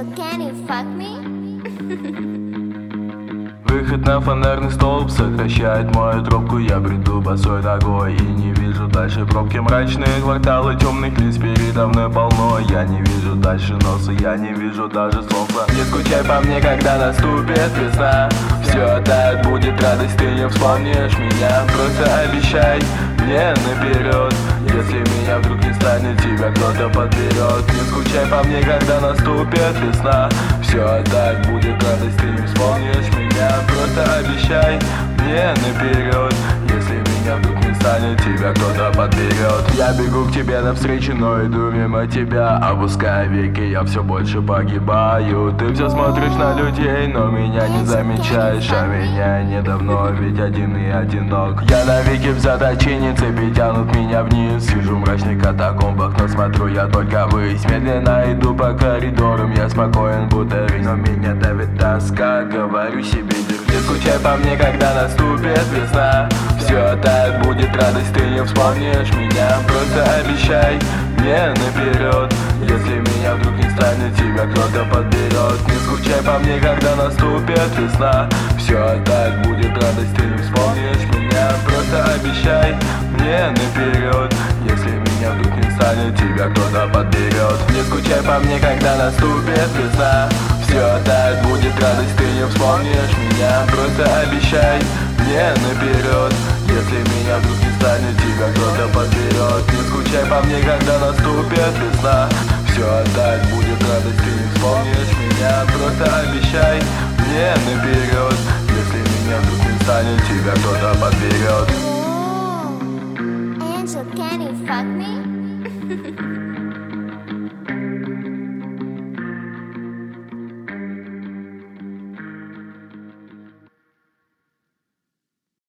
can you fuck me? Выход на фонарный столб сокращает мою трубку. Я бреду босой ногой и не вижу дальше пробки. Мрачные кварталы темных лиц передо мной полно. Я не вижу дальше носа, я не вижу даже солнца. Не скучай по мне, когда наступит весна. Все так будет радость, ты не вспомнишь меня. Просто обещай мне наперед, если меня вдруг не станет, тебя кто-то подберет. Не скучай по мне, когда наступит весна. Все так будет радость, ты не вспомнишь меня. Просто обещай мне наперед, если меня вдруг не станет, тебя кто-то подберет. Я бегу к тебе навстречу, но иду мимо тебя. Опуская веки, я все больше погибаю. Ты все смотришь на людей, но меня не замечаешь. А меня недавно, ведь один и одинок. Я навеки в заточении, цепи тянут меня вниз. Сижу в мрачных катакомбах, но смотрю я только ввысь. Медленно иду по коридорам, я спокоен, будто рысь. Но меня давит тоска, говорю себе, не скучай по мне, когда наступит весна. Все так будет радость, ты не вспомнишь меня. Просто обещай мне наперед, если меня вдруг не станет, тебя кто-то подберет. Не скучай по мне, когда наступит весна. Все так будет радость, ты не вспомнишь меня. Просто обещай мне наперед, если меня вдруг не станет, тебя кто-то подберет. Не скучай по мне, когда наступит весна. Все так будет радость, ты не вспомнишь меня. Просто обещай мне наперед, если меня вдруг не станет, тебя кто-то подберет. Не скучай по мне, когда наступит весна. Все так будет радость, ты не вспомнишь меня. Просто обещай мне наперед, если меня вдруг не станет, тебя кто-то подберет. Angel, can you fuck me?